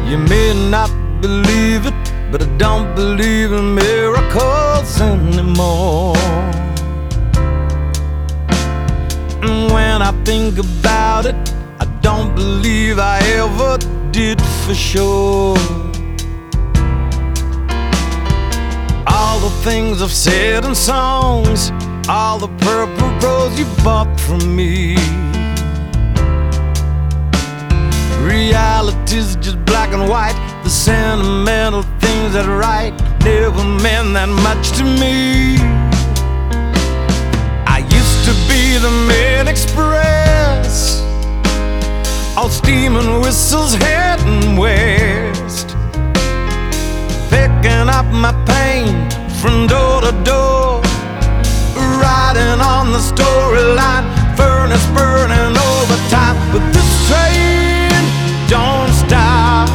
You may not believe it, but I don't believe in miracles anymore. And when I think about it, I don't believe I ever did for sure. All the things I've said in songs, all the purple rose you bought from me, reality's just black and white. The sentimental things that write never meant that much to me. I used to be the main express, all steam and whistles heading west, picking up my pain from door to door, riding on the storyline, furnace burning overtime. But this train don't stop,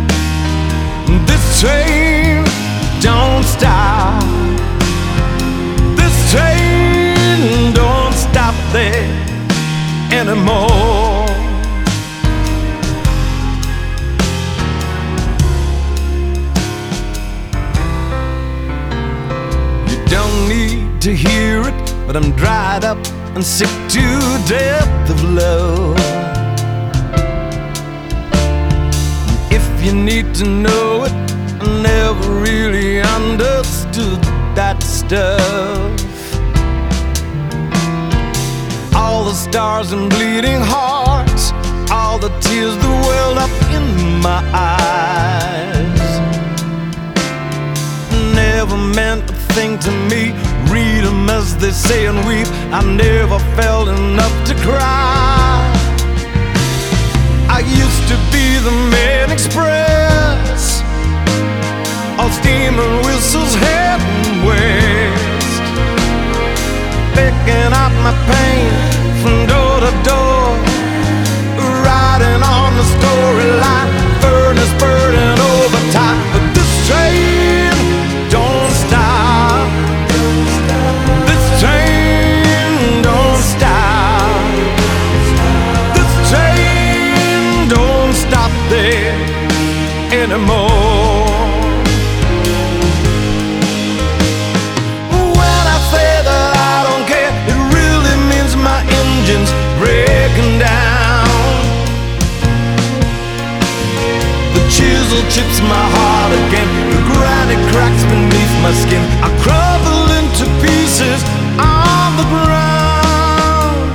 this train don't stop, this train don't stop there anymore. You don't need to hear it, but I'm dried up and sick to death of love. If you need to know it, I never really understood that stuff. All the stars and bleeding hearts, all the tears that welled up in my eyes, never meant a thing to me. Read them as they say and weep. I never felt enough to cry. I used to be the main express, all steam and whistles heading west, picking up my pain from door to door, riding on the storyline, furnace burning overtime. But this train don't stop, this train don't stop, this train don't stop there anymore. When I say that I don't care, it really means my engine's breaking down. The chisel chips my heart again, the granite cracks beneath my skin. I crumble into pieces on the ground.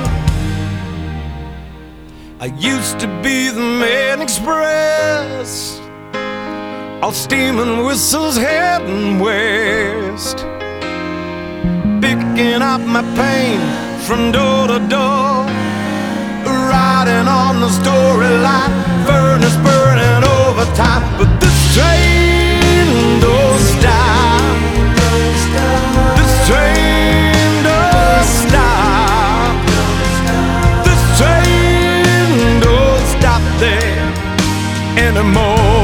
I used to be the main express, all steam and whistles heading west, picking up my pain from door to door, riding on the storyline, furnace burning overtime. But this train don't stop, this train don't stop, this train don't stop there anymore.